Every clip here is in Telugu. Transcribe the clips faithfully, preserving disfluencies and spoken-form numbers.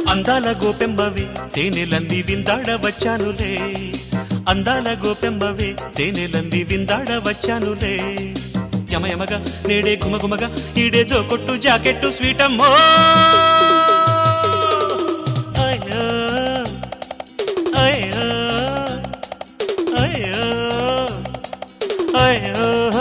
అందాల గోపెమ్మవి తేనెలంది విందాడ వచ్చానులే అందాల గోపెమ్మవి తేనెలంది విందాడ వచ్చానులే యమయమగా నేడే గుమగుమగా ఈడే జోకొట్టు జాకెట్టు స్వీటమ్మో అయ్యో అయ్యో అయ్యో అయ్యో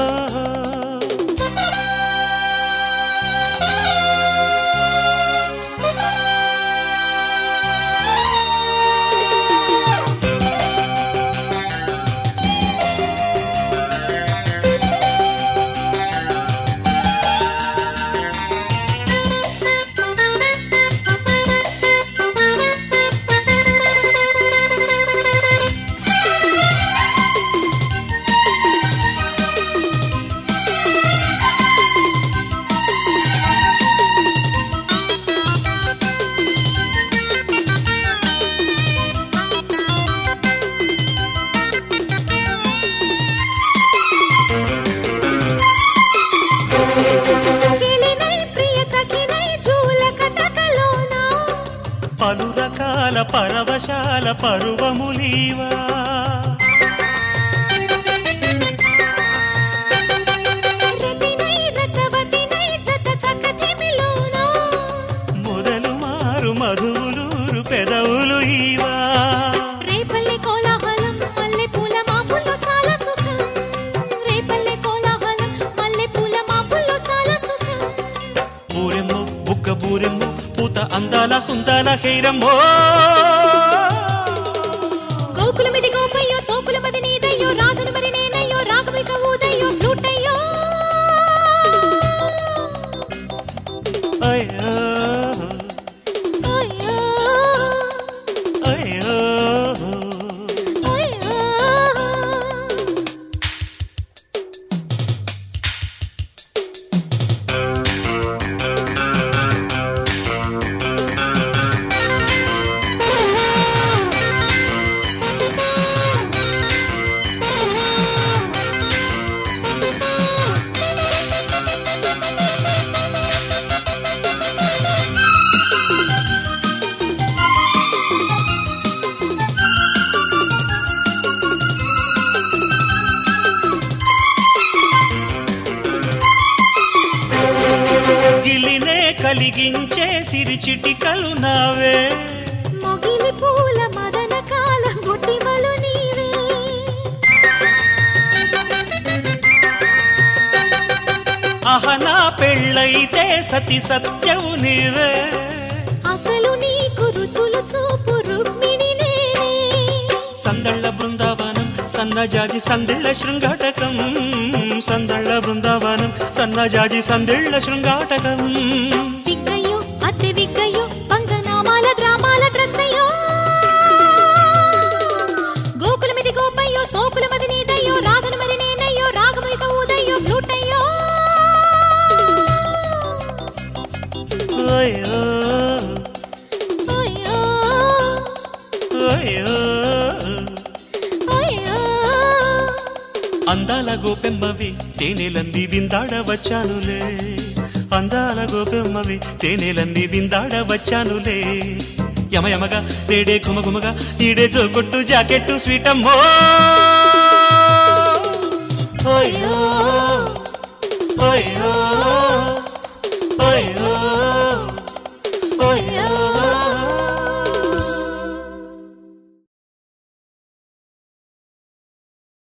పలు రకాల పరవశాల పరువములీవా మొదలు మారు మధువులూరు పెదవులు ఈవా రేపల్లె కోలాహలం మల్లె పూల మాపుల్లో చాలా సుఖం రేపల్లె కోలాహలం మల్లె పూల మాపుల్లో చాలా సుఖం బూరెమ్మో బుగ్గ బూరెమ్మో పూత అందాల హుందాల హైరమ్మో గోకులమిది గోపయ్యో సోకులమది నీదయ్యో రాధను మరి నేనయ్యో రాగమిక ఊదయ్యో ఫ్లూట్ అయ్యో అయ్యో అయ్యో అయ్యో అయ్యో గిలినే కలిగించే సిరి చిటికలు నావే మొగిలి పూల మదన కాలం మొటిమలు నీవే అహనా పెళ్ళైతే సతి సత్యవు నీవే అసలు నీకు రుచులు చూపు రుక్మిణి నేనే సందళ్ళ బృందావనం సన్నజాజి సందిళ్ళ శృంగాటకం సందళ్ళ బృందావనం సన్నజాజి సందిళ్ళ శృంగాటకం సిగ్గయ్యో అద్దె విగ్గయ్యో పంగనామాల డ్రామాల డ్రెస్ అయ్యో గోకులమిది గోపయ్యో సోకులమది నీదయ్యో రాధను మరి నేనయ్యో రాగమిక ఊదయ్యో ఫ్లూట్ అయ్యో అయ్యో అయ్యో అయ్యో అయ్యో అందాల గోపెమ్మవి తేనెలంది విందాడ వచ్చానులే అందాల గోపెమ్మవి తేనెలంది విందాడ వచ్చానులే యమయమగా నేడే గుమగుమగా ఈడే జోకొట్టు జాకెట్టు స్వీటమ్మో అయ్యో అయ్యో